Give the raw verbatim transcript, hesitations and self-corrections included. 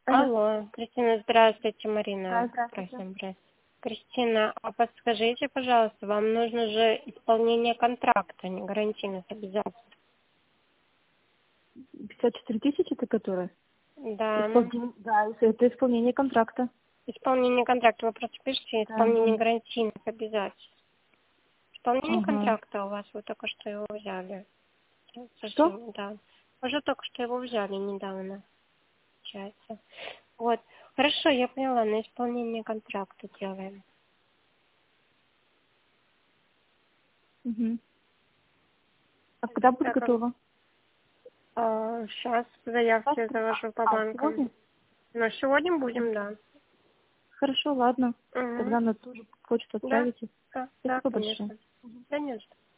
Алло. Алло, Кристина, здравствуйте, Да, Марина. здравствуйте. Просим, здравствуйте. Кристина, а подскажите, пожалуйста, вам нужно же исполнение контракта, не гарантийных обязательств. пятьдесят четыре тысячи это которое? Да, Исполнение, да, это исполнение контракта. исполнение контракта, вы просто пишите Да. исполнение гарантийных обязательств. Исполнение Ага. контракта у вас, вы только что его взяли. Что? Совсем, да. Вы же только что его взяли недавно, получается. Вот. Хорошо, я поняла, на исполнение контракта делаем. Угу. А когда будет Так, а готово? А, сейчас заявки Завтра? завожу по А, банкам. сегодня? Но сегодня будем, да. Хорошо, ладно. Угу. Тогда на ту же почту Да, отправите. да, да, Спасибо большое. конечно. Да, не за что.